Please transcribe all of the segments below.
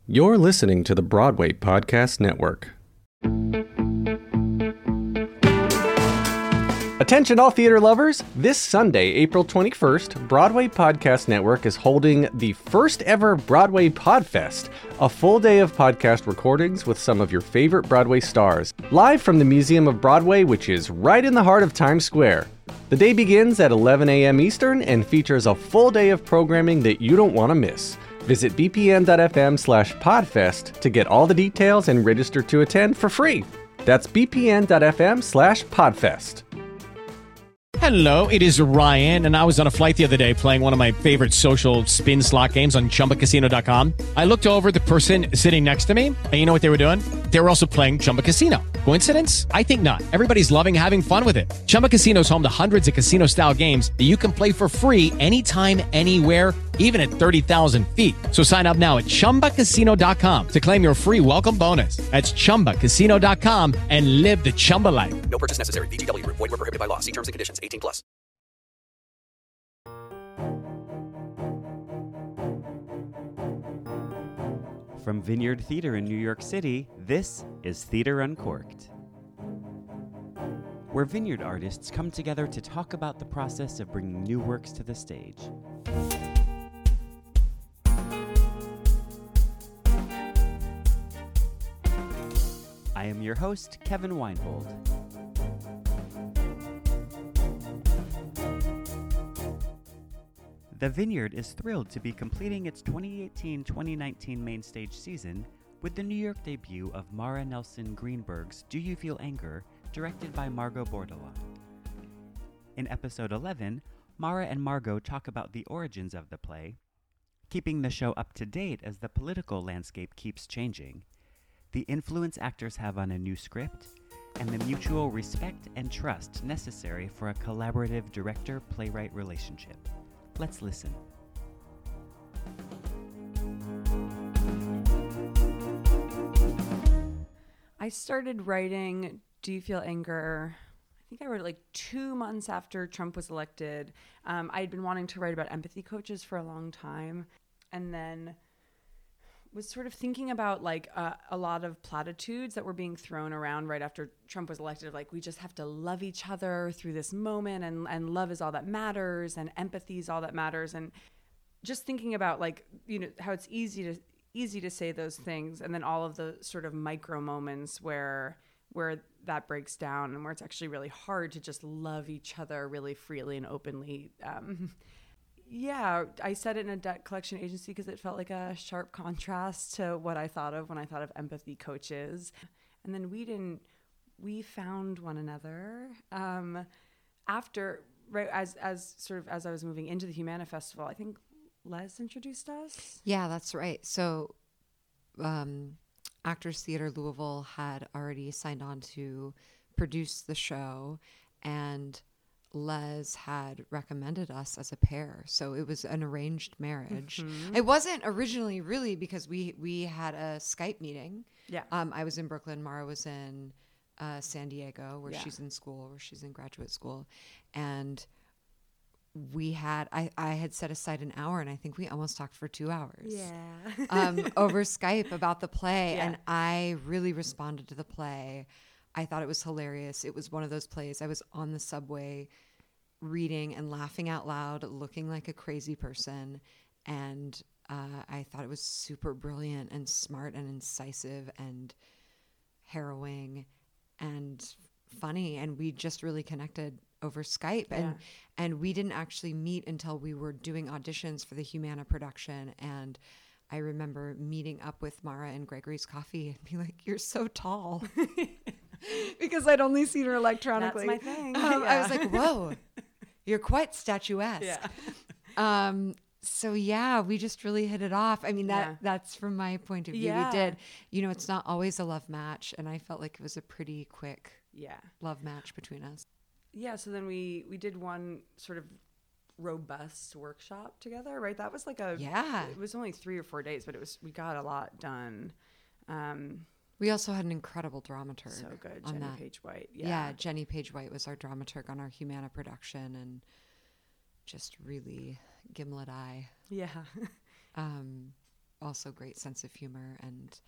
You're listening to the Broadway Podcast Network. Attention all theater lovers! This Sunday, April 21st, Broadway Podcast Network is holding the first ever Broadway Podfest, a full day of podcast recordings with some of your favorite Broadway stars, live from the Museum of Broadway, which is right in the heart of Times Square. The day begins at 11 a.m. Eastern and features a full day of programming that you don't want to miss. Visit bpn.fm/podfest to get all the details and register to attend for free. That's bpn.fm/podfest. Hello, it is Ryan, and I was on a flight the other day playing one of my favorite social spin slot games on ChumbaCasino.com. I looked over at the person sitting next to me, and you know what they were doing? They were also playing Chumba Casino. Coincidence? I think not. Everybody's loving having fun with it. Chumba Casino is home to hundreds of casino-style games that you can play for free anytime, anywhere, even at 30,000 feet. So sign up now at ChumbaCasino.com to claim your free welcome bonus. That's ChumbaCasino.com and live the Chumba life. No purchase necessary. VGW. Void where prohibited by law. See terms and conditions. 18+. From Vineyard Theater in New York City, this is Theater Uncorked, where Vineyard artists come together to talk about the process of bringing new works to the stage. I am your host, Kevin Weinhold. The Vineyard is thrilled to be completing its 2018-2019 main stage season with the New York debut of Mara Nelson Greenberg's Do You Feel Anger, directed by Margot Bordelon. In episode 11, Mara and Margot talk about the origins of the play, keeping the show up to date as the political landscape keeps changing, the influence actors have on a new script, and the mutual respect and trust necessary for a collaborative director-playwright relationship. Let's listen. I started writing Do You Feel Anger? I think I wrote it like 2 months after Trump was elected. I had been wanting to write about empathy coaches for a long time, and then was sort of thinking about like a lot of platitudes that were being thrown around right after Trump was elected, like we just have to love each other through this moment, and love is all that matters, and empathy is all that matters, and just thinking about like, you know, how it's easy to say those things, and then all of the sort of micro moments where that breaks down and where it's actually really hard to just love each other really freely and openly. Yeah, I said it in a debt collection agency because it felt like a sharp contrast to what I thought of when I thought of empathy coaches. And then we found one another after, right, as I was moving into the Humana Festival. I think Les introduced us. Yeah, that's right. So Actors Theater Louisville had already signed on to produce the show, and Les had recommended us as a pair. So it was an arranged marriage. Mm-hmm. It wasn't originally really because we had a Skype meeting. Yeah. I was in Brooklyn. Mara was in San Diego, where she's in school, where she's in graduate school. And I had set aside an hour, and I think we almost talked for 2 hours. Yeah. Over Skype about the play. Yeah. And I really responded to the play. I thought it was hilarious. It was one of those plays. I was on the subway reading and laughing out loud, looking like a crazy person. And I thought it was super brilliant and smart and incisive and harrowing and funny. And we just really connected over Skype. Yeah. And we didn't actually meet until we were doing auditions for the Humana production. And I remember meeting up with Mara in Gregory's Coffee and being like, "You're so tall." Because I'd only seen her electronically. That's my thing. I was like, "Whoa, you're quite statuesque." Yeah. So yeah, we just really hit it off. I mean, that's from my point of view. Yeah. We did. You know, it's not always a love match, and I felt like it was a pretty quick love match between us. Yeah. So then we did one sort of robust workshop together, right? That was like it was only 3 or 4 days, but we got a lot done. We also had an incredible dramaturg. So good, on Jenny that. Page White. Yeah, Jenny Page White was our dramaturg on our Humana production, and just really gimlet eye. Yeah. also great sense of humor and,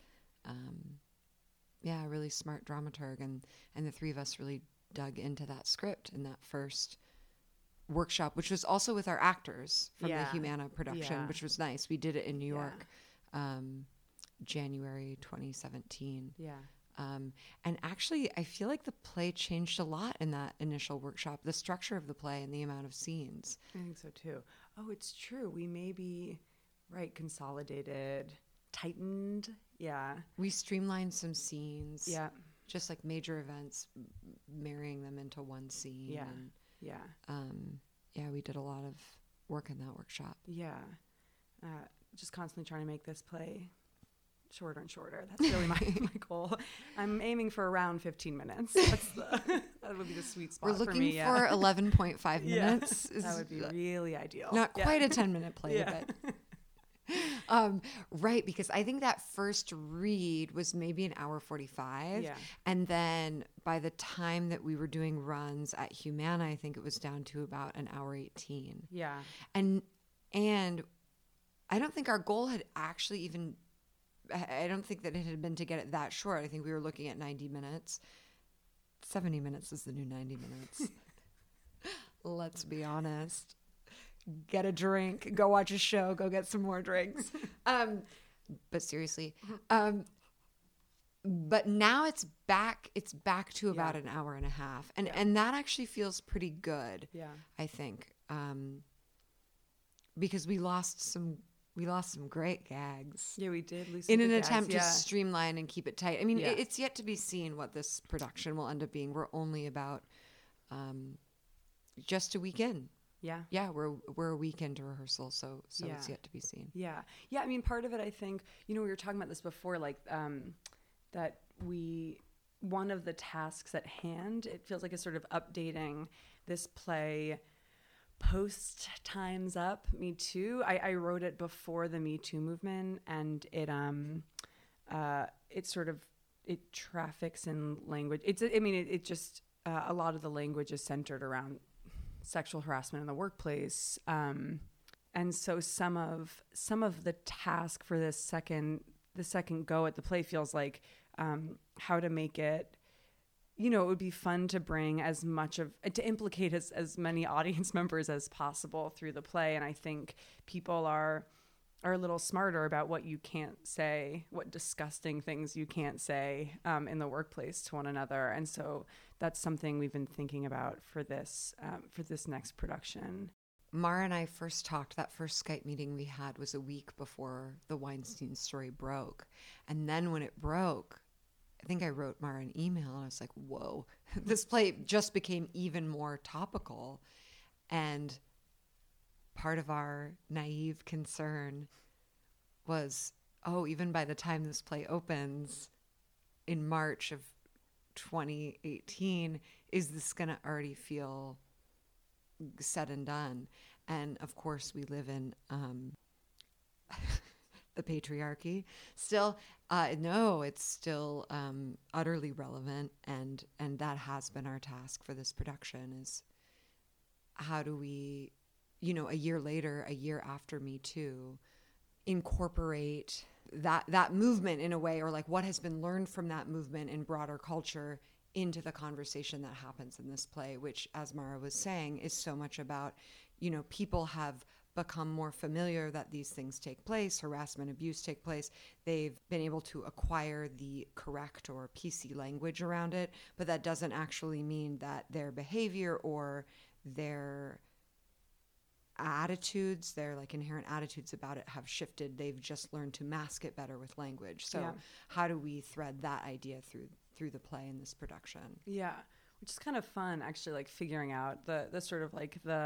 a really smart dramaturg. And the three of us really dug into that script in that first workshop, which was also with our actors from the Humana production, which was nice. We did it in New York, January 2017. Yeah. And actually, I feel like the play changed a lot in that initial workshop, the structure of the play and the amount of scenes. I think so too. Oh, it's true. We maybe, consolidated, tightened. Yeah. We streamlined some scenes. Yeah. Just like major events, marrying them into one scene. Yeah. And, Yeah. we did a lot of work in that workshop. Yeah. Just constantly trying to make this play shorter and shorter. That's really my goal. I'm aiming for around 15 minutes. That would be the sweet spot We're looking for me. Yeah. for 11.5 minutes. That would be really ideal. Not quite a 10-minute play, but right, because I think that first read was maybe an hour 45. Yeah. And then by the time that we were doing runs at Humana, I think it was down to about an hour 18. Yeah. And I don't think our goal had actually even, I don't think that it had been to get it that short. I think we were looking at 90 minutes. 70 minutes is the new 90 minutes. Let's be honest. Get a drink, go watch a show, go get some more drinks. But seriously, but now it's back to about an hour and a half. And that actually feels pretty good. Yeah. I think. Because we lost some great gags. Yeah, we did lose In some an good attempt gags. to streamline and keep it tight. I mean, Yeah. it's yet to be seen what this production will end up being. We're only about just a week in. Yeah. Yeah, we're a week into rehearsal, so it's yet to be seen. Yeah. Yeah. I mean, part of it, I think, we were talking about this before, that one of the tasks at hand, it feels like, is sort of updating this play post Time's Up, Me Too. I wrote it before the Me Too movement, and it traffics in language. It just a lot of the language is centered around sexual harassment in the workplace, and so some of the task for the second go at the play feels like how to make it. It would be fun to bring to implicate as many audience members as possible through the play. And I think people are a little smarter about what you can't say, what disgusting things you can't say in the workplace to one another. And so that's something we've been thinking about for this next production. Mara and I first talked, that first Skype meeting we had was a week before the Weinstein story broke. And then when it broke, I think I wrote Mara an email and I was like, whoa, this play just became even more topical. And part of our naive concern was, even by the time this play opens in March of 2018, is this going to already feel said and done? And of course, we live in the patriarchy still. No, it's still utterly relevant, and that has been our task for this production, is how do we, a year later, a year after Me Too, incorporate that movement in a way, or like what has been learned from that movement in broader culture into the conversation that happens in this play, which, as Mara was saying, is so much about, people have become more familiar that these things take place, harassment, abuse take place. They've been able to acquire the correct or PC language around it, but that doesn't actually mean that their behavior or their attitudes, their inherent attitudes about it, have shifted. They've just learned to mask it better with language. So how do we thread that idea through the play in this production? Yeah, which is kind of fun, actually, figuring out the sort of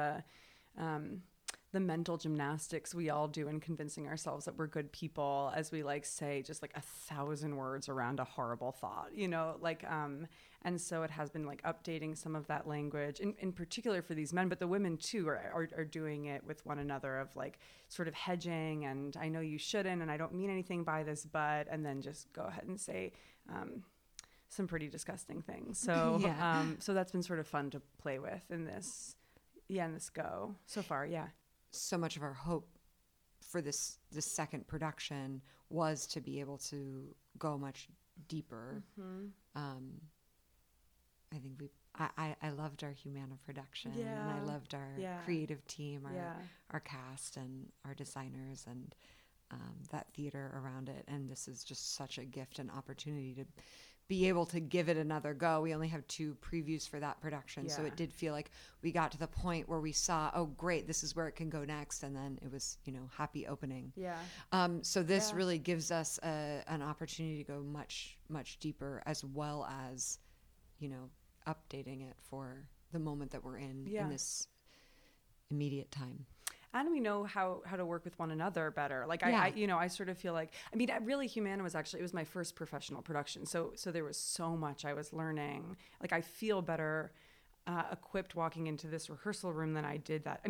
the mental gymnastics we all do in convincing ourselves that we're good people as we say just 1,000 words around a horrible thought, and so it has been updating some of that language in particular for these men, but the women too are doing it with one another, of sort of hedging, and I know you shouldn't, and I don't mean anything by this, but, and then just go ahead and say some pretty disgusting things. So so that's been sort of fun to play with in this go so far. Yeah. So much of our hope for this second production was to be able to go much deeper. I think I loved our Humana production, and I loved our creative team, our cast, and our designers, and that theater around it. And this is just such a gift and opportunity to be able to give it another go. We only have 2 previews for that production, so it did feel like we got to the point where we saw, oh great, this is where it can go next, and then it was, happy opening. So this really gives us an opportunity to go much, much deeper, as well as, updating it for the moment that we're in this immediate time. And we know how to work with one another better. Like I sort of feel like, really Humana was it was my first professional production. So there was so much I was learning. Like I feel better equipped walking into this rehearsal room than I did that.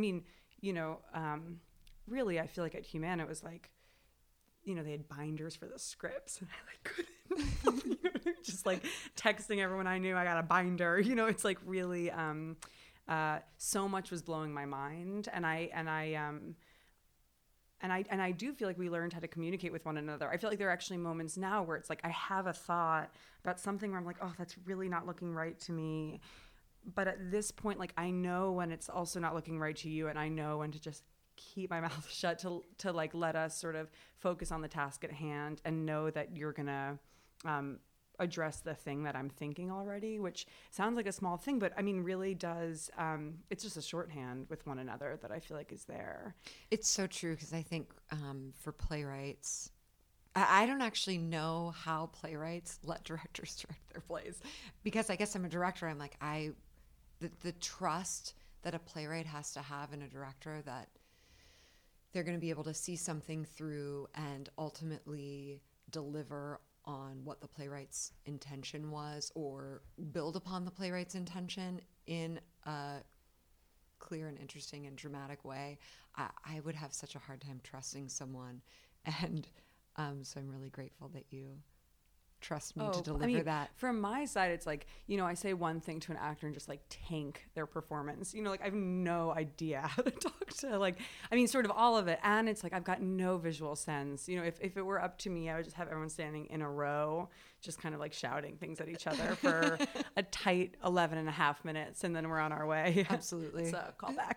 Really I feel like at Humana it was like, they had binders for the scripts and I couldn't, just like texting everyone I knew I got a binder, it's like really, so much was blowing my mind, and I do feel like we learned how to communicate with one another. I feel like there are actually moments now where it's like I have a thought about something where I'm like, oh, that's really not looking right to me. But at this point, like I know when it's also not looking right to you, and I know when to just keep my mouth shut to like let us sort of focus on the task at hand and know that you're gonna address the thing that I'm thinking already, which sounds like a small thing, but really does. It's just a shorthand with one another that I feel like is there. It's so true, because I think for playwrights, I don't actually know how playwrights let directors direct their plays, because I guess I'm a director. I'm like, the trust that a playwright has to have in a director, that they're going to be able to see something through and ultimately deliver on what the playwright's intention was, or build upon the playwright's intention in a clear and interesting and dramatic way. I would have such a hard time trusting someone. And so I'm really grateful that you trust me to deliver that. From my side, it's like, I say one thing to an actor and just like tank their performance. Like I have no idea how to talk to sort of all of it. And it's like, I've got no visual sense. If it were up to me, I would just have everyone standing in a row, just kind of like shouting things at each other for a tight 11 and a half minutes. And then we're on our way. Absolutely. So call back.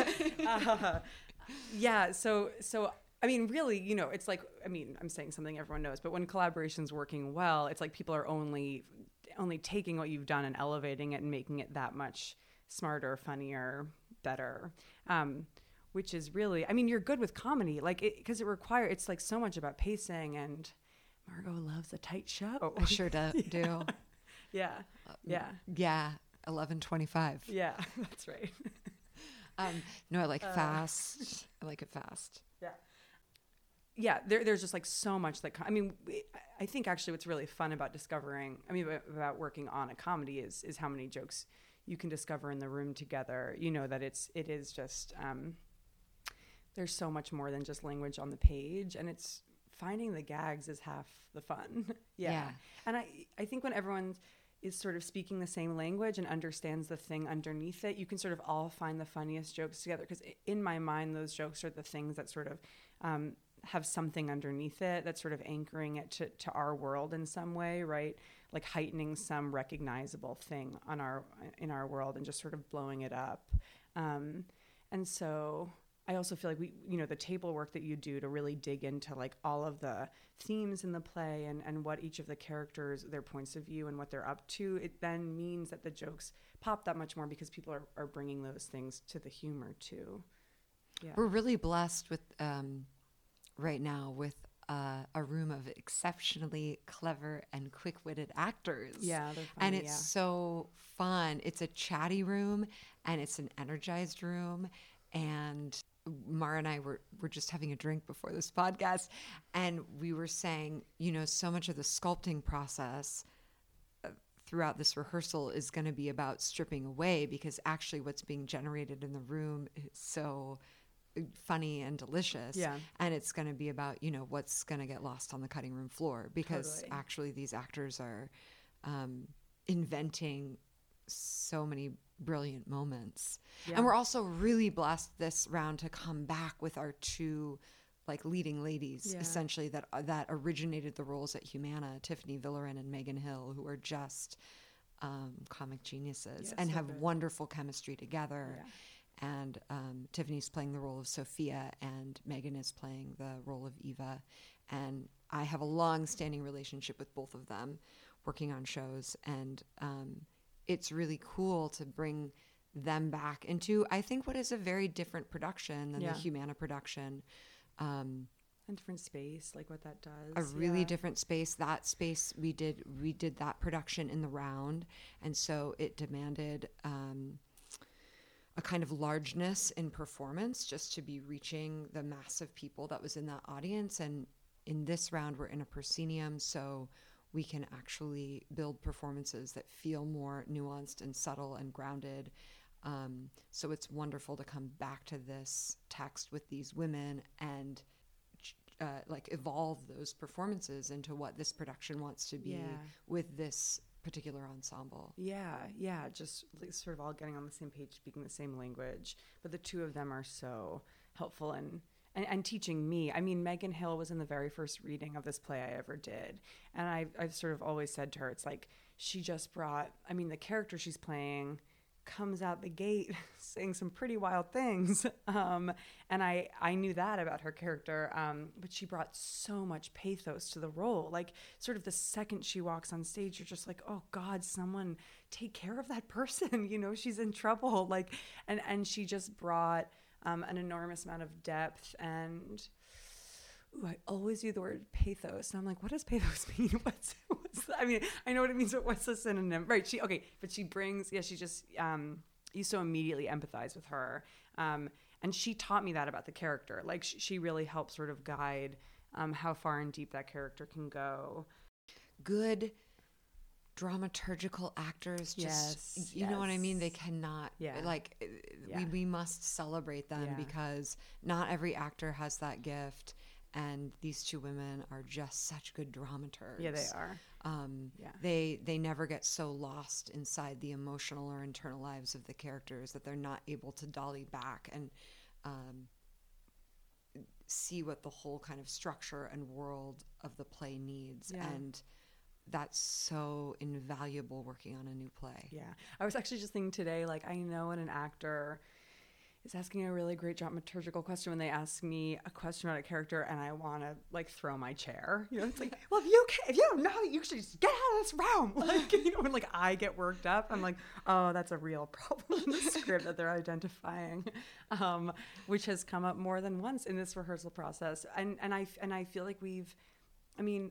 Really, it's like, I'm saying something everyone knows, but when collaboration's working well, it's like people are only taking what you've done and elevating it and making it that much smarter, funnier, better. Which is really, you're good with comedy, like because it's like so much about pacing, and Margot loves a tight show. I sure do. Yeah. 11:25. Yeah, that's right. No, I like fast. I like it fast. Yeah, there's just like so much that I think actually what's really fun about about working on a comedy is how many jokes you can discover in the room together. That it is just there's so much more than just language on the page, and it's finding the gags is half the fun. Yeah. And I think when everyone is sort of speaking the same language and understands the thing underneath it, you can sort of all find the funniest jokes together, because in my mind those jokes are the things that sort of have something underneath it that's sort of anchoring it to our world in some way, right? Like heightening some recognizable thing in our world and just sort of blowing it up. And so I also feel like the table work that you do to really dig into like all of the themes in the play and what each of the characters, their points of view and what they're up to, it then means that the jokes pop that much more because people are bringing those things to the humor too. Yeah. We're really blessed with right now with a room of exceptionally clever and quick-witted actors. Yeah, they're funny, and it's so fun. It's a chatty room, and it's an energized room. And Mara and I were just having a drink before this podcast, and we were saying, so much of the sculpting process throughout this rehearsal is going to be about stripping away, because actually what's being generated in the room is so funny and delicious. Yeah. And it's going to be about, what's going to get lost on the cutting room floor, because Totally. actually these actors are inventing so many brilliant moments. Yeah. And we're also really blessed this round to come back with our 2 like leading ladies, Yeah. essentially, that originated the roles at Humana, Tiffany Villerin and Megan Hill, who are just comic geniuses Yeah, and so have good. wonderful chemistry together. Yeah. And Tiffany's playing the role of Sophia, and Megan is playing the role of Eva. And I have a long-standing relationship with both of them, working on shows, and it's really cool to bring them back into, I think, what is a very different production than Yeah. the Humana production. And different space, like what that does. A really Yeah. different space. That space we did that production in the round, and so it demanded a kind of largeness in performance just to be reaching the mass of people that was in that audience. And in this round, we're in a proscenium, so we can actually build performances that feel more nuanced and subtle and grounded. So it's wonderful to come back to this text with these women and like evolve those performances into what this production wants to be Yeah. with this particular ensemble. Yeah, just like sort of all getting on the same page, speaking the same language. But the two of them are so helpful and teaching me. I mean, Megan Hill was in the very first reading of this play I ever did. And I've sort of always said to her, it's like she just brought, I mean, the character she's playing comes out the gate saying some pretty wild things. And I knew that about her character. But she brought so much pathos to the role. Like sort of the second she walks on stage, you're just like, oh God, someone take care of that person. You know, she's in trouble. Like, and she just brought an enormous amount of depth and I always use the word pathos, and I'm like, what does pathos mean? What's I mean, I know what it means, but what's the synonym? Right? But she brings, she just you so immediately empathize with her, and she taught me that about the character. Like she really helped sort of guide how far and deep that character can go. Good dramaturgical actors, just you know what I mean? They cannot we must celebrate them because not every actor has that gift. And these two women are just such good dramaturgs. Yeah, they are. They never get so lost inside the emotional or internal lives of the characters that they're not able to dolly back and see what the whole kind of structure and world of the play needs. Yeah. And that's so invaluable working on a new play. Yeah. I was actually just thinking today, like, I know when an actor is asking a really great dramaturgical question when they ask me a question about a character and I want to like throw my chair, you know, it's like, well, if you don't know, you should just get out of this room. Like, you know, when like I get worked up, I'm like, oh, that's a real problem in the script that they're identifying, which has come up more than once in this rehearsal process. And I feel like I mean,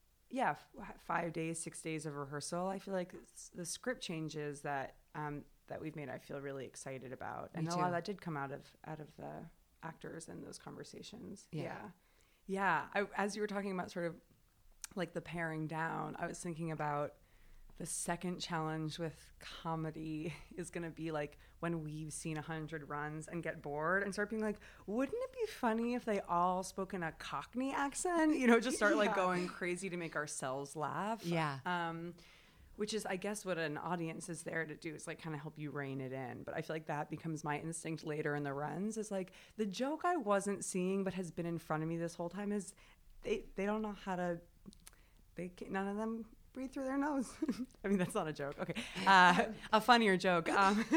5 days, 6 days of rehearsal. I feel like the script changes that we've made, I feel really excited about. And a lot of that did come out of the actors and those conversations. Yeah. As you were talking about sort of like the paring down, I was thinking about the second challenge with comedy is going to be like when we've seen 100 runs and get bored and start being like, wouldn't it be funny if they all spoke in a Cockney accent? You know, just start like going crazy to make ourselves laugh. Yeah. Which is, I guess, what an audience is there to do, is like kind of help you rein it in. But I feel like that becomes my instinct later in the runs, is like the joke I wasn't seeing but has been in front of me this whole time is they don't know how to, none of them breathe through their nose. I mean, that's not a joke. Okay. A funnier joke.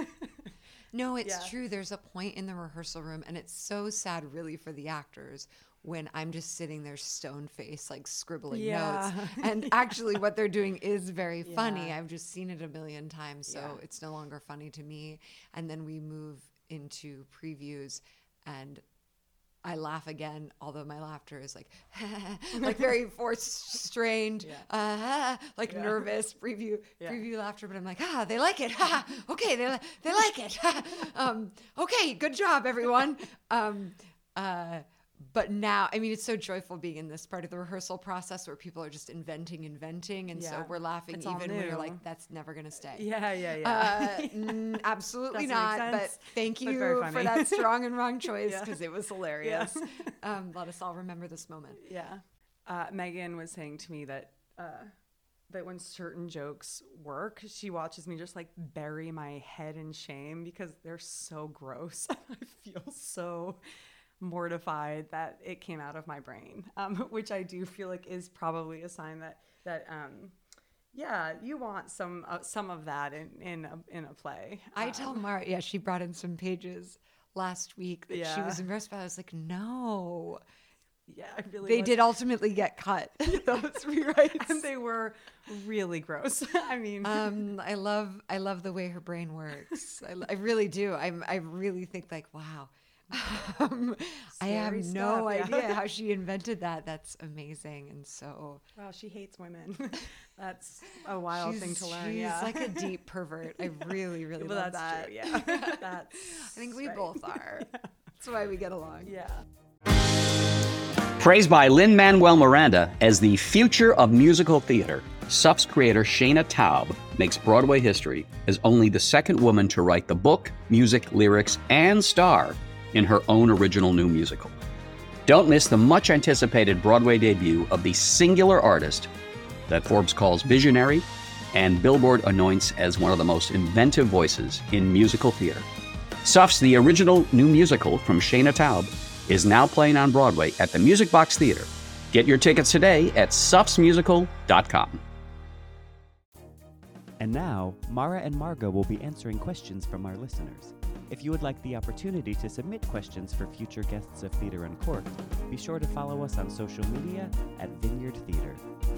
No, it's true. There's a point in the rehearsal room, and it's so sad really for the actors, when I'm just sitting there stone-faced, like scribbling notes. And actually what they're doing is very funny. I've just seen it a million times, so it's no longer funny to me. And then we move into previews, and I laugh again, although my laughter is like, like very forced, strained, like nervous preview laughter. But I'm like, they like it. Okay, they like it. Okay, good job, everyone. But now, I mean, it's so joyful being in this part of the rehearsal process where people are just inventing. And so we're laughing it's even all when you're new. like, that's never going to stay. Doesn't Absolutely make not. sense, But thank but very you funny. for that strong and wrong choice, because it was hilarious. Yeah. Let us all remember this moment. Yeah. Megan was saying to me that when certain jokes work, she watches me just like bury my head in shame because they're so gross. I feel so mortified that it came out of my brain, which I do feel like is probably a sign that yeah, you want some of that in a play. I tell Mara, yeah, she brought in some pages last week that she was impressed by. I was like, no. Yeah, I really They did ultimately get cut. those rewrites, and they were really gross. I mean, I love the way her brain works. I really do. I really think like, wow. I have Scary no stuff, yeah. idea how she invented that. That's amazing. And so wow, she hates women. That's a wild thing to learn. She's Yeah, like a deep pervert. I really, really well, love that's that. true. Yeah, that's. I think we both are. That's why we get along. Yeah. Praised by Lin-Manuel Miranda as the future of musical theater, SUF's creator Shayna Taub makes Broadway history as only the second woman to write the book, music, lyrics, and star in her own original new musical. Don't miss the much-anticipated Broadway debut of the singular artist that Forbes calls visionary and Billboard anoints as one of the most inventive voices in musical theater. SUF's The Original New Musical from Shayna Taub is now playing on Broadway at the Music Box Theater. Get your tickets today at sufsmusical.com. And now, Mara and Margot will be answering questions from our listeners. If you would like the opportunity to submit questions for future guests of Theater Uncorked, be sure to follow us on social media at Vineyard Theater.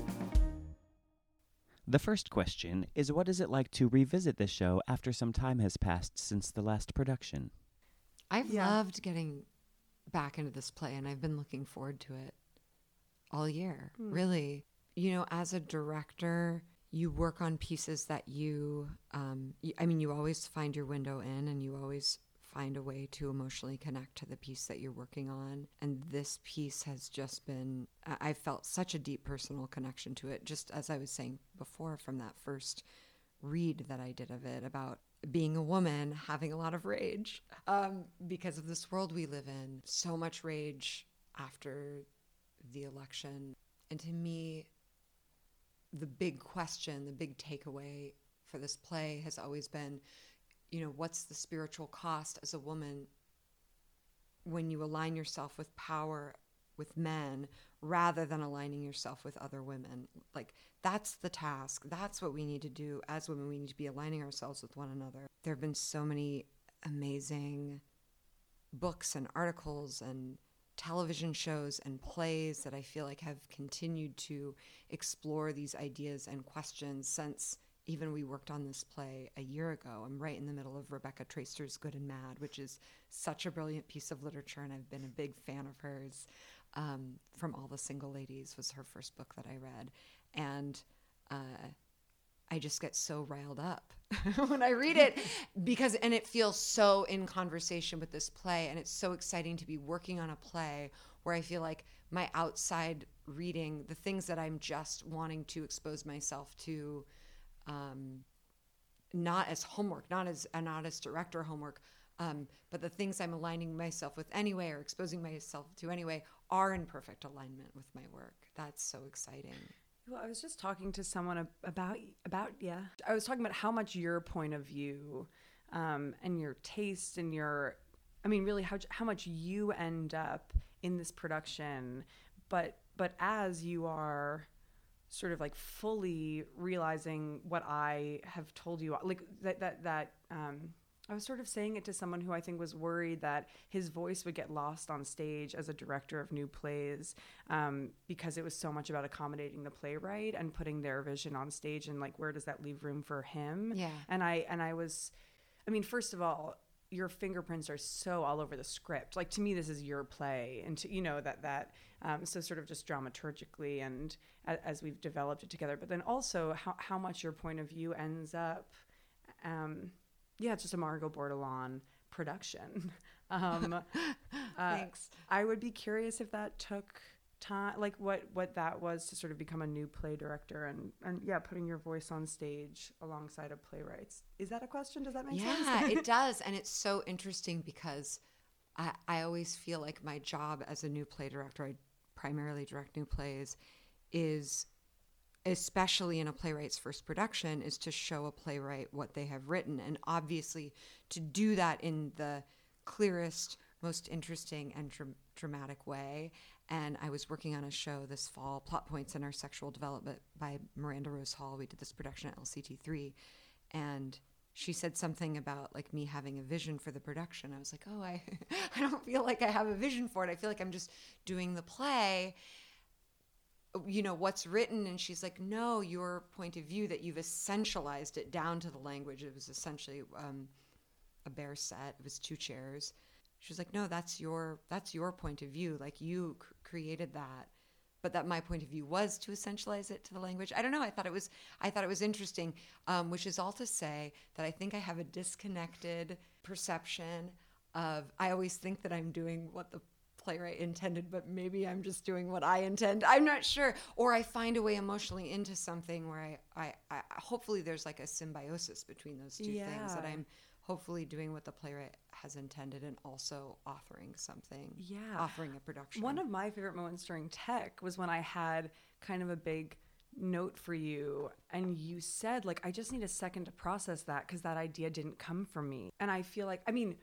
The first question is, what is it like to revisit the show after some time has passed since the last production? I've loved getting back into this play, and I've been looking forward to it all year, really. You know, as a director, you work on pieces that you always find your window in, and you always find a way to emotionally connect to the piece that you're working on. And this piece has just been, I felt such a deep personal connection to it, just as I was saying before, from that first read that I did of it, about being a woman, having a lot of rage because of this world we live in. So much rage after the election. And to me, the big question, the big takeaway for this play has always been, you know, what's the spiritual cost as a woman when you align yourself with power with men rather than aligning yourself with other women? Like, that's the task. That's what we need to do as women. We need to be aligning ourselves with one another. There have been so many amazing books and articles and television shows and plays that I feel like have continued to explore these ideas and questions since even we worked on this play a year ago. I'm right in the middle of Rebecca Traister's Good and Mad, which is such a brilliant piece of literature, and I've been a big fan of hers. From All the Single Ladies was her first book that I read. And I just get so riled up when I read it and it feels so in conversation with this play. And it's so exciting to be working on a play where I feel like my outside reading, the things that I'm just wanting to expose myself to, not as homework, not as director homework, but the things I'm aligning myself with anyway or exposing myself to anyway are in perfect alignment with my work. That's so exciting. Well, I was just talking to someone about I was talking about how much your point of view and your taste and really how much you end up in this production, but as you are sort of like fully realizing what I have told you, like that I was sort of saying it to someone who I think was worried that his voice would get lost on stage as a director of new plays, because it was so much about accommodating the playwright and putting their vision on stage, and like, where does that leave room for him? Yeah. First of all, your fingerprints are so all over the script. Like, to me, this is your play, and so sort of just dramaturgically and as we've developed it together, but then also how much your point of view ends up. It's just a Margot Bordelon production. Thanks. I would be curious if that took time, like what that was to sort of become a new play director and putting your voice on stage alongside of playwrights. Is that a question? Does that make sense? Yeah, it does. And it's so interesting because I always feel like my job as a new play director, I primarily direct new plays, is, especially in a playwright's first production, is to show a playwright what they have written. And obviously to do that in the clearest, most interesting and dramatic way. And I was working on a show this fall, Plot Points in Our Sexual Development by Miranda Rose Hall. We did this production at LCT3. And she said something about like me having a vision for the production. I was like, oh, I don't feel like I have a vision for it. I feel like I'm just doing the play, you know, what's written. And she's like, no, your point of view, that you've essentialized it down to the language. It was essentially a bare set. It was 2 chairs. She was like, no, that's your point of view. Like you created that, but that my point of view was to essentialize it to the language. I don't know. I thought it was interesting, which is all to say that I think I have a disconnected perception of, I always think that I'm doing what the playwright intended, but maybe I'm just doing what I intend. I'm not sure. Or I find a way emotionally into something where I hopefully there's like a symbiosis between those two things, that I'm hopefully doing what the playwright has intended and also offering something, offering a production. One of my favorite moments during tech was when I had kind of a big note for you and you said, like, I just need a second to process that because that idea didn't come from me. And I feel like, I mean,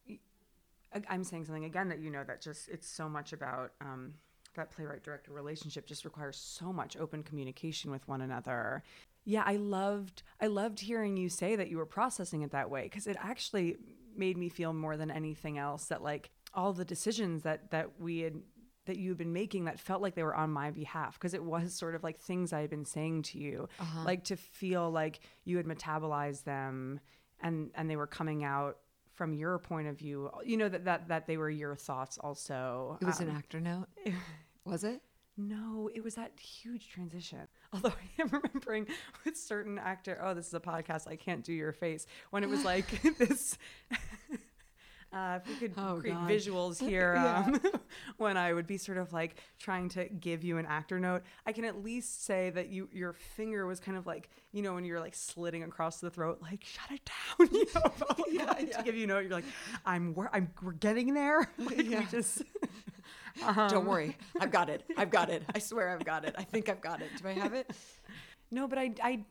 I'm saying something again that, you know, that just, it's so much about that playwright-director relationship just requires so much open communication with one another. Yeah, I loved hearing you say that you were processing it that way, because it actually made me feel more than anything else that like all the decisions that you had been making that felt like they were on my behalf, because it was sort of like things I had been saying to you, like to feel like you had metabolized them and they were coming out from your point of view, you know, that they were your thoughts also. It was an actor note. Was it? No, it was that huge transition. Although I am remembering with certain actor, oh, this is a podcast, I can't do your face, when it was like this, if we could create visuals here, when I would be sort of like trying to give you an actor note, I can at least say that your finger was kind of like, you know, when you're like slitting across the throat, like, shut it down, you know, to give you a note, you're like, we're getting there. Like, we just... Don't worry. I've got it. I swear I've got it. I think I've got it. Do I have it? No, but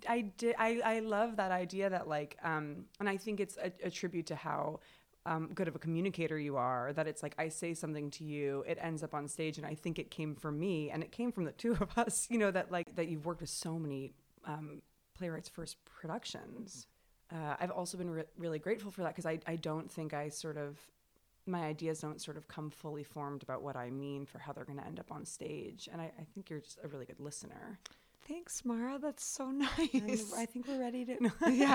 I love that idea that like, and I think it's a tribute to how good of a communicator you are, that it's like, I say something to you, it ends up on stage, and I think it came from me and it came from the two of us, you know, that like, that you've worked with so many playwrights' first productions. I've also been really grateful for that, because I don't think my ideas don't sort of come fully formed about what I mean for how they're going to end up on stage. And I think you're just a really good listener. Thanks, Mara. That's so nice. And I think we're ready to...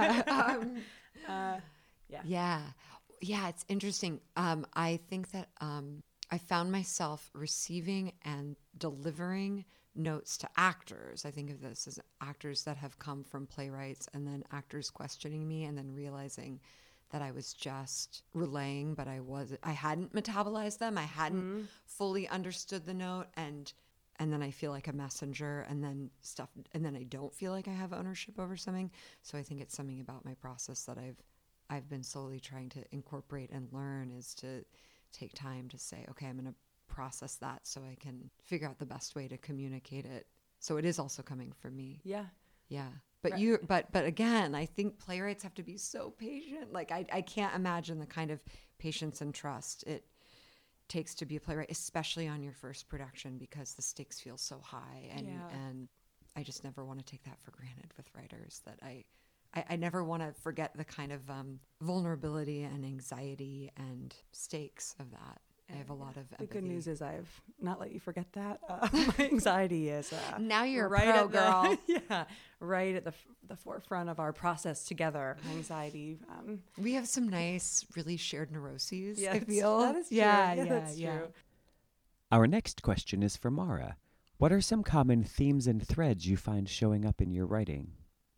Yeah, it's interesting. I think that I found myself receiving and delivering notes to actors. I think of this as actors that have come from playwrights, and then actors questioning me, and then realizing that I was just relaying, but I hadn't metabolized them. I hadn't fully understood the note, and then I feel like a messenger, and then I don't feel like I have ownership over something. So I think it's something about my process that I've been slowly trying to incorporate and learn, is to take time to say, okay, I'm going to process that so I can figure out the best way to communicate it. So it is also coming from me. Yeah. But but again, I think playwrights have to be so patient. Like I can't imagine the kind of patience and trust it takes to be a playwright, especially on your first production, because the stakes feel so high, and I just never want to take that for granted with writers. That I never want to forget the kind of vulnerability and anxiety and stakes of that. I have a lot of empathy. The good news is I've not let you forget that. My anxiety is... now you're right a pro, girl. Right at the forefront of our process together. Anxiety. We have some nice, really shared neuroses, yes, I feel. That is true. That's true. Our next question is for Mara. What are some common themes and threads you find showing up in your writing?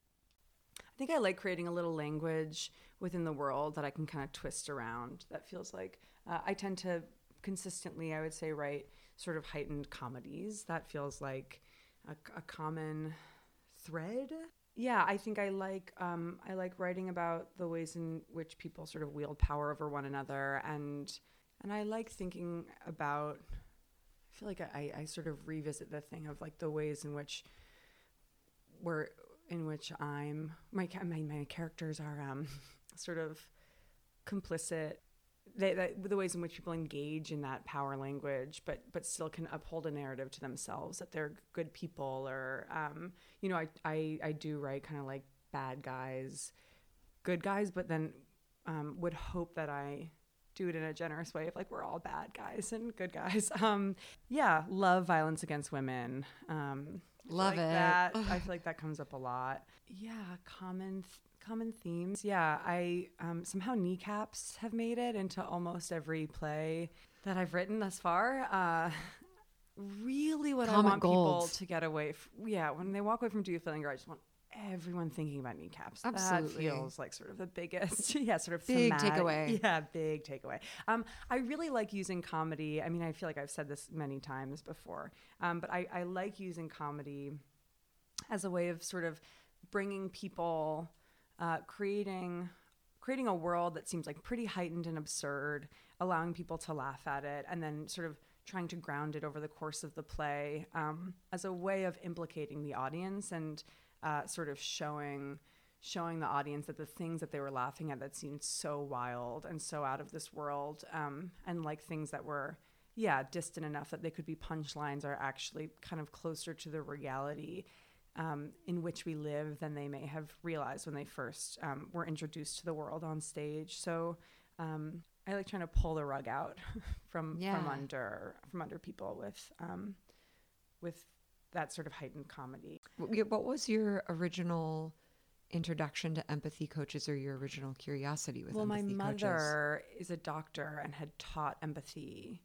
I think I like creating a little language within the world that I can kind of twist around. That feels like... I tend to... consistently, I would say, write sort of heightened comedies. That feels like a common thread. Yeah, I think I like writing about the ways in which people sort of wield power over one another, and I like thinking about... I feel like I sort of revisit the thing of like the ways in which my characters are sort of complicit the ways in which people engage in that power language, but still can uphold a narrative to themselves that they're good people, or I do write kind of like bad guys, good guys, but then would hope that I do it in a generous way of like we're all bad guys and good guys. Love violence against women. Love it. That. I feel like that comes up a lot. Yeah, common themes. Yeah, I somehow kneecaps have made it into almost every play that I've written thus far. Really what Common I want gold. people to get away when they walk away from Do You Feel Anger, I just want everyone thinking about kneecaps. Absolutely. That feels like sort of the biggest, sort of Big thematic- takeaway. Yeah, big takeaway. I really like using comedy. I mean, I feel like I've said this many times before, but I like using comedy as a way of sort of bringing people, creating a world that seems like pretty heightened and absurd, allowing people to laugh at it, and then sort of trying to ground it over the course of the play as a way of implicating the audience and sort of showing the audience that the things that they were laughing at that seemed so wild and so out of this world, and like things that were distant enough that they could be punchlines, are actually kind of closer to the reality in which we live than they may have realized when they first were introduced to the world on stage. So I like trying to pull the rug out from under people with that sort of heightened comedy. What was your original introduction to empathy coaches, or your original curiosity with empathy coaches? My mother is a doctor and had taught empathy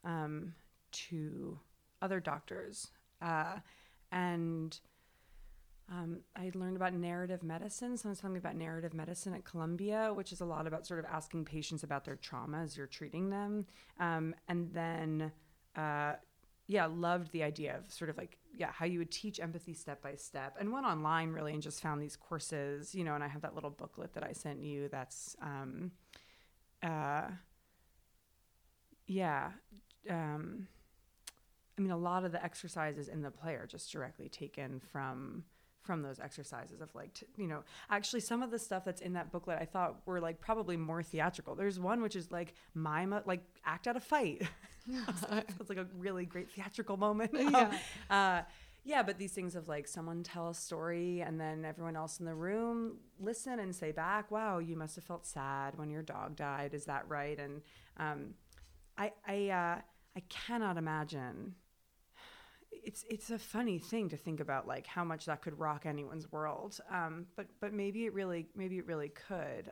to other doctors. And I learned about narrative medicine. Someone's telling me about narrative medicine at Columbia, which is a lot about sort of asking patients about their trauma as you're treating them. And then, loved the idea of sort of like, how you would teach empathy step by step, and went online really and just found these courses, and I have that little booklet that I sent you. That's, I mean, a lot of the exercises in the play are just directly taken from those exercises of like, actually some of the stuff that's in that booklet I thought were like probably more theatrical. There's one which is like mime, like act out a fight. It's like a really great theatrical moment. But these things of like someone tell a story and then everyone else in the room listen and say back, wow, you must have felt sad when your dog died. Is that right? And I cannot imagine. It's a funny thing to think about, like how much that could rock anyone's world. But maybe it really could.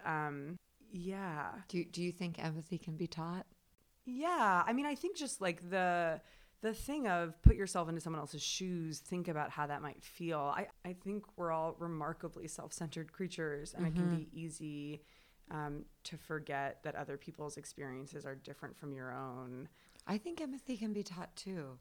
Do you think empathy can be taught? Yeah. I mean, I think just like the thing of put yourself into someone else's shoes, think about how that might feel. I think we're all remarkably self-centered creatures, and it can be easy to forget that other people's experiences are different from your own. I think empathy can be taught too.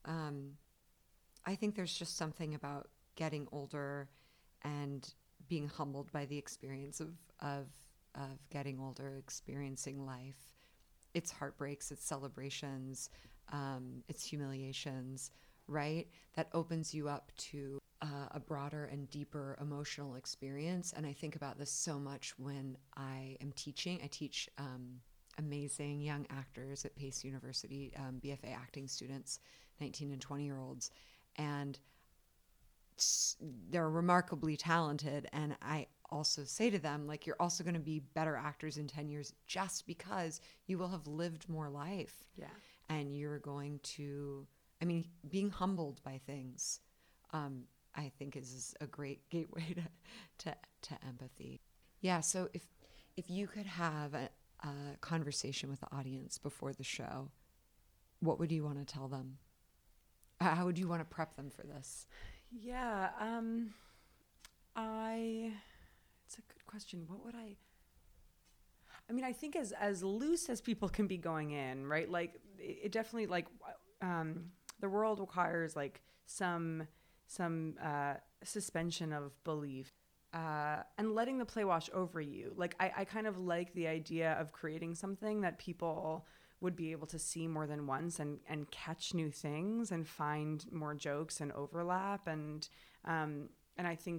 I think there's just something about getting older and being humbled by the experience of getting older, experiencing life, its heartbreaks, its celebrations, its humiliations, right? That opens you up to a broader and deeper emotional experience. And I think about this so much when I am teaching. I teach amazing young actors at Pace University, BFA acting students, 19 and 20-year-olds. And they're remarkably talented. And I also say to them, like, you're also going to be better actors in 10 years just because you will have lived more life. Yeah. And you're going to, being humbled by things, I think is a great gateway to empathy. Yeah. So if you could have a conversation with the audience before the show, what would you want to tell them? How would you want to prep them for this? Yeah, it's a good question. What would I think as loose as people can be going in, right? Like it definitely, like, the world requires like some suspension of belief, and letting the play wash over you. Like I kind of like the idea of creating something that people would be able to see more than once and catch new things and find more jokes and overlap. And I think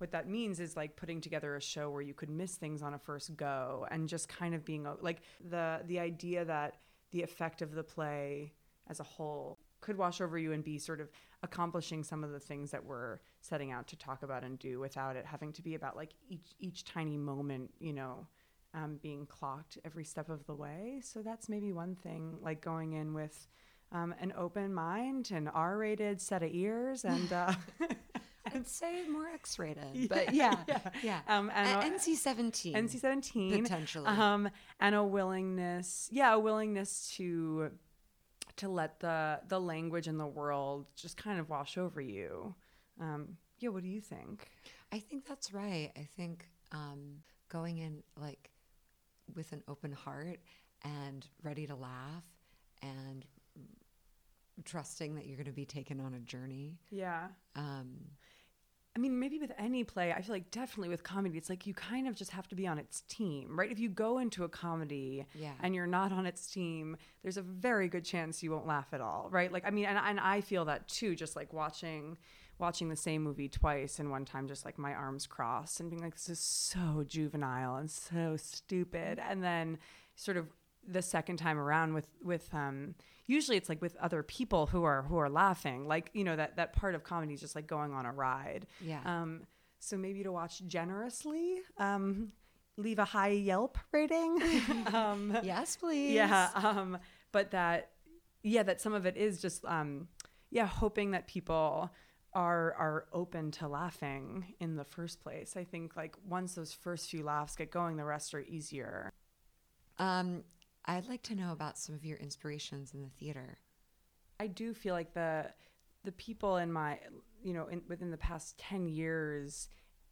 what that means is like putting together a show where you could miss things on a first go, and just kind of being like the idea that the effect of the play as a whole could wash over you and be sort of accomplishing some of the things that we're setting out to talk about and do, without it having to be about like each tiny moment, being clocked every step of the way. So that's maybe one thing, like going in with an open mind, an R-rated set of ears, and I'd say more X-rated, but yeah. And NC-17. NC-17 potentially, and a willingness to let the language and the world just kind of wash over you. What do you think? I think that's right. I think going in like with an open heart and ready to laugh and trusting that you're going to be taken on a journey. Yeah. I mean, maybe with any play, I feel like definitely with comedy, it's like you kind of just have to be on its team, right? If you go into a comedy and you're not on its team, there's a very good chance you won't laugh at all, right? Like, I mean, and I feel that too, just like watching the same movie twice, and one time just like my arms crossed and being like, this is so juvenile and so stupid. And then sort of the second time around with usually it's like with other people who are laughing, like, that part of comedy is just like going on a ride. So maybe to watch generously, leave a high Yelp rating. Yes, please. But that some of it is just hoping that people are open to laughing in the first place. I think like once those first few laughs get going, the rest are easier. I'd like to know about some of your inspirations in the theater. I do feel like the people in my, within the past 10 years,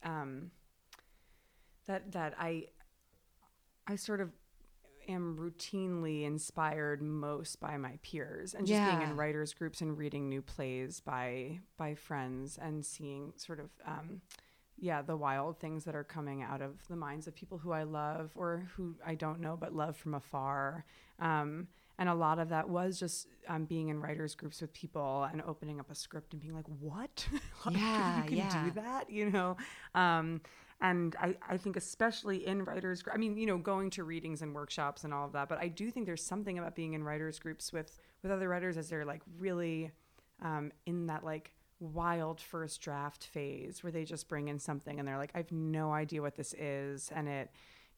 that I sort of am routinely inspired most by my peers, and just being in writers groups and reading new plays by friends, and seeing sort of the wild things that are coming out of the minds of people who I love or who I don't know but love from afar. And a lot of that was just being in writers groups with people and opening up a script and being like, what? You can do that, and I think especially in writers, I mean, going to readings and workshops and all of that, but I do think there's something about being in writers groups with other writers as they're like really in that like wild first draft phase where they just bring in something and they're like, I have no idea what this is, and it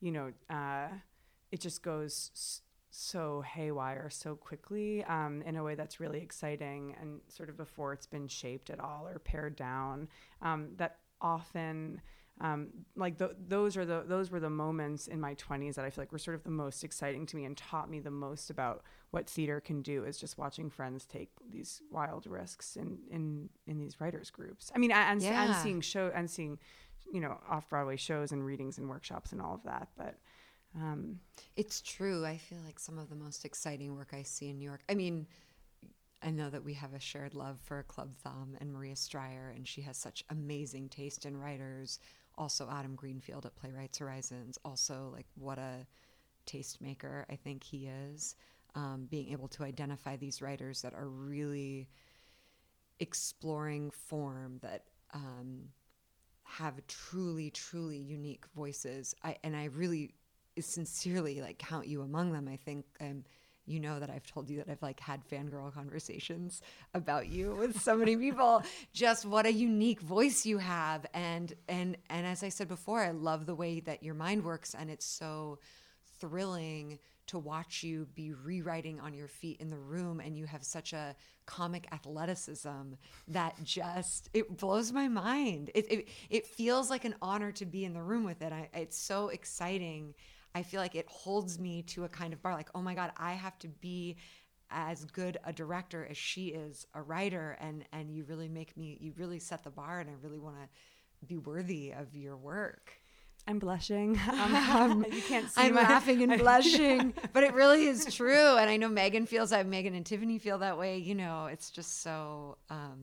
just goes so haywire so quickly in a way that's really exciting, and sort of before it's been shaped at all or pared down. That often those were the moments in my 20s that I feel like were sort of the most exciting to me and taught me the most about what theater can do, is just watching friends take these wild risks in these writers groups. I mean, and seeing off-Broadway shows and readings and workshops and all of that. But it's true. I feel like some of the most exciting work I see in New York. I mean, I know that we have a shared love for Club Thumb and Maria Stryer, and she has such amazing taste in writers. Also Adam Greenfield at Playwrights Horizons. Also, like, what a tastemaker I think he is. Being able to identify these writers that are really exploring form, that have truly, truly unique voices. I really sincerely like count you among them. I think you know that I've told you that I've like had fangirl conversations about you with so many people. Just what a unique voice you have, and as I said before, I love the way that your mind works, and it's so thrilling to watch you be rewriting on your feet in the room, and you have such a comic athleticism that just, it blows my mind. It feels like an honor to be in the room with it. It's so exciting. I feel like it holds me to a kind of bar, like, oh my God, I have to be as good a director as she is a writer, and you really set the bar, and I really want to be worthy of your work. I'm blushing. You can't see I'm laughing and blushing, but it really is true. And I know Megan and Tiffany feel that way. It's just so,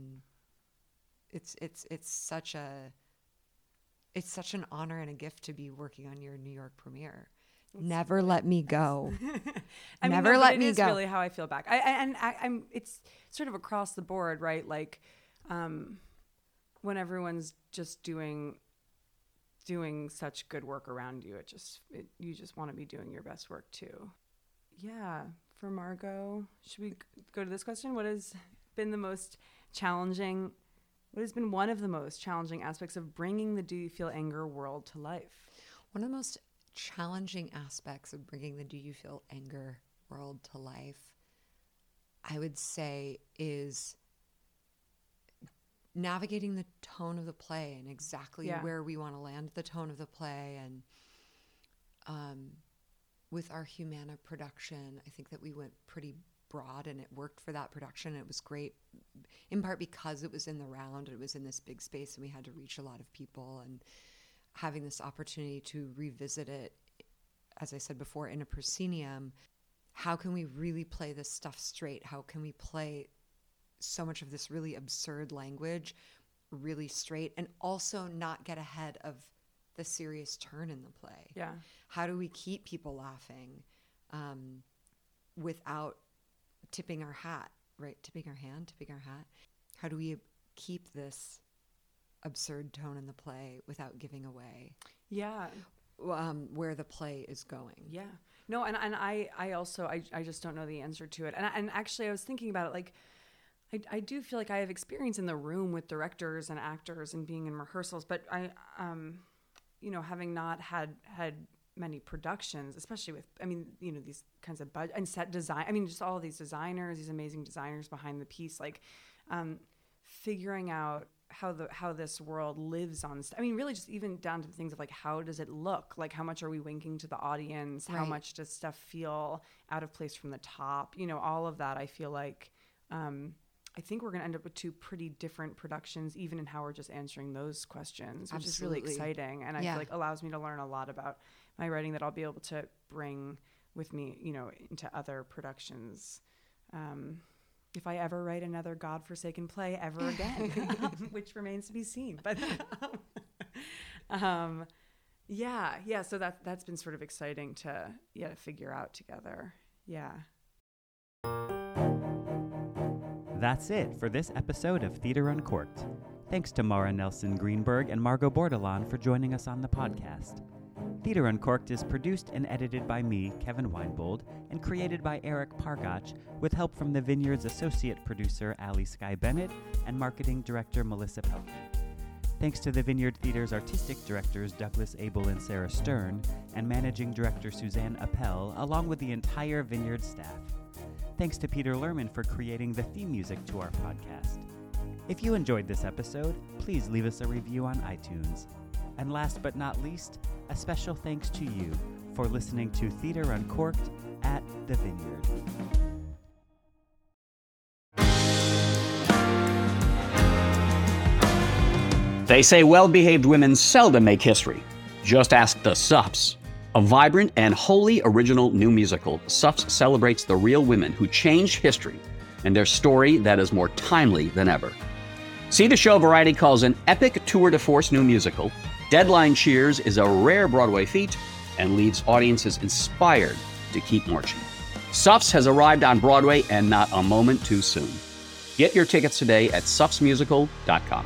it's such an honor and a gift to be working on your New York premiere. Never let me go. Never let me go. It's really how I feel back. I'm. It's sort of across the board, right? Like, when everyone's just doing doing such good work around you. You just want to be doing your best work too. Yeah. For Margot, should we go to this question? What has been one of the most challenging aspects of bringing the Do You Feel Anger world to life? One of the most challenging aspects of bringing the Do You Feel Anger world to life, I would say, is navigating the tone of the play and exactly where we want to land the tone of the play. And with our Humana production, I think that we went pretty broad and it worked for that production. It was great in part because it was in the round, it was in this big space and we had to reach a lot of people, and having this opportunity to revisit it, as I said before, in a proscenium. How can we really play this stuff straight? How can we play so much of this really absurd language really straight and also not get ahead of the serious turn in the play? Yeah. How do we keep people laughing without tipping our hat, right? Tipping our hat. How do we keep this absurd tone in the play without giving away where the play is going? Yeah. No, and I also just don't know the answer to it. And actually I was thinking about it, like, I do feel like I have experience in the room with directors and actors and being in rehearsals, but I, having not had many productions, especially with, these kinds of budget and set design, just all of these designers, these amazing designers behind the piece, like, figuring out how this world lives on really just even down to the things of like, how does it look, like how much are we winking to the audience, how much does stuff feel out of place from the top, all of that. I feel like I think we're going to end up with two pretty different productions, even in how we're just answering those questions, which is really exciting. And I feel like allows me to learn a lot about my writing that I'll be able to bring with me, into other productions. If I ever write another godforsaken play ever again, which remains to be seen. But so that's been sort of exciting to figure out together. Yeah. That's it for this episode of Theater Uncorked. Thanks to Mara Nelson Greenberg and Margot Bordelon for joining us on the podcast. Theater Uncorked is produced and edited by me, Kevin Weinbold, and created by Eric Pargach, with help from the Vineyard's associate producer, Ali Sky Bennett, and marketing director, Melissa Pelton. Thanks to the Vineyard Theater's artistic directors, Douglas Abel and Sarah Stern, and managing director, Suzanne Appel, along with the entire Vineyard staff. Thanks to Peter Lerman for creating the theme music to our podcast. If you enjoyed this episode, please leave us a review on iTunes. And last but not least, a special thanks to you for listening to Theater Uncorked at the Vineyard. They say well-behaved women seldom make history. Just ask the Sups. A vibrant and wholly original new musical, Sups celebrates the real women who changed history and their story that is more timely than ever. See the show Variety calls an epic tour de force new musical. Deadline cheers is a rare Broadway feat and leaves audiences inspired to keep marching. Sups has arrived on Broadway and not a moment too soon. Get your tickets today at supsmusical.com.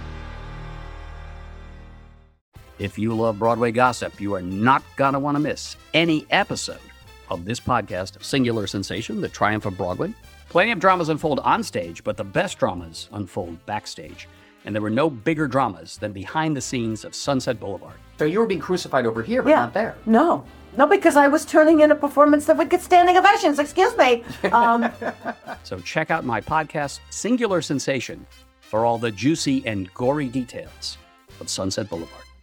If you love Broadway gossip, you are not going to want to miss any episode of this podcast of Singular Sensation, The Triumph of Broadway. Plenty of dramas unfold on stage, but the best dramas unfold backstage. And there were no bigger dramas than behind the scenes of Sunset Boulevard. So you were being crucified over here, but not there. No, because I was turning in a performance that would get standing ovations. Excuse me. So check out my podcast, Singular Sensation, for all the juicy and gory details of Sunset Boulevard.